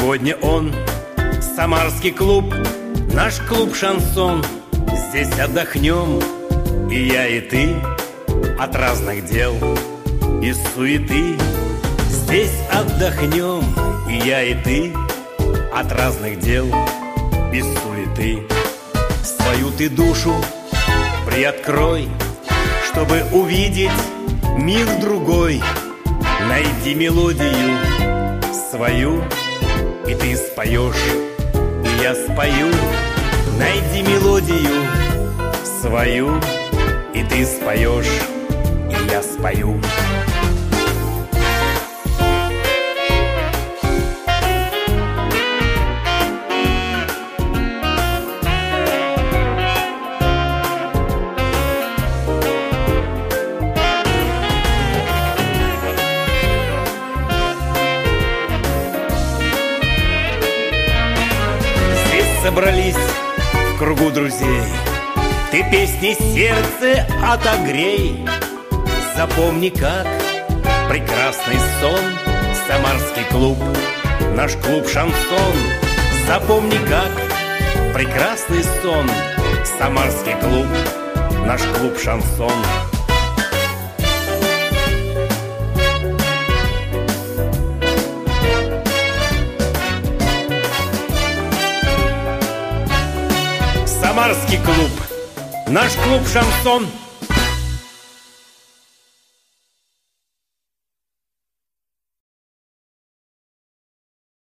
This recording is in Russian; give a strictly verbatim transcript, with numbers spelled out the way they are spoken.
Сегодня он, самарский клуб, наш клуб «Шансон». Здесь отдохнем, и я, и ты, от разных дел и суеты. Здесь отдохнем, и я, и ты, от разных дел и суеты. Свою ты душу приоткрой, чтобы увидеть мир другой. Найди мелодию свою, и ты споешь, и я спою. Найди мелодию свою, и ты споешь, и я спою. Собрались в кругу друзей, ты песни сердце отогрей. Запомни, как прекрасный сон самарский клуб, наш клуб «Шансон». Запомни, как прекрасный сон самарский клуб, наш клуб «Шансон». Самарский клуб, наш клуб «Шансон».